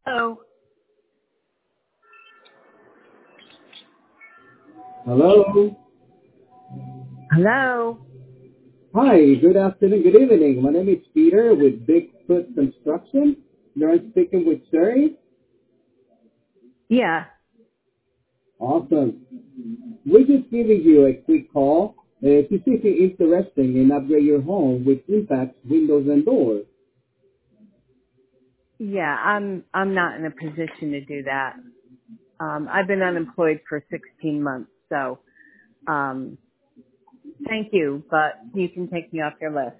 Hello. Hello. Hello. Hi, good afternoon, good evening. My name is Peter with Bigfoot Construction. You're speaking with Sherry. Yeah. Awesome. We're just giving you a quick call to see if you're interested in upgrade your home with Impact windows and doors. Yeah. I'm not in a position to do that. I've been unemployed for 16 months, so thank you, but you can take me off your list.